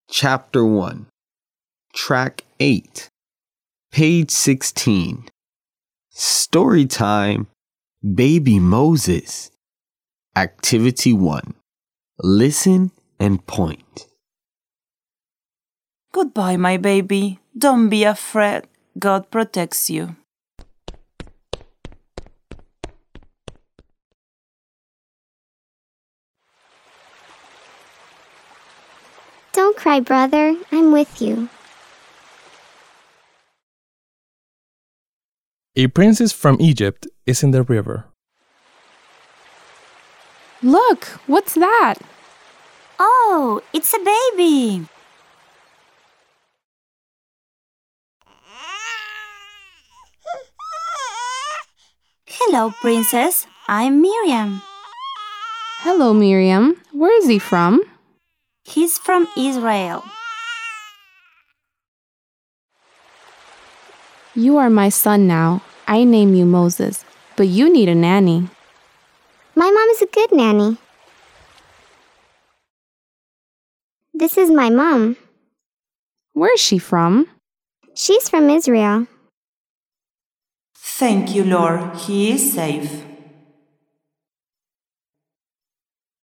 Chapter 1, Track 8, Page 16. Story time, Baby Moses. Activity 1. Listen and point. Goodbye, my baby. Don't be afraid. God protects you. Don't cry, brother. I'm with you. A princess from Egypt is in the river. Look, what's that? Oh, it's a baby. Hello, princess. I'm Miriam. Hello, Miriam. Where is he from? He's from Israel. You are my son now. I name you Moses, but you need a nanny. My mom is a good nanny. This is my mom. Where is she from? She's from Israel. Thank you, Lord. He is safe.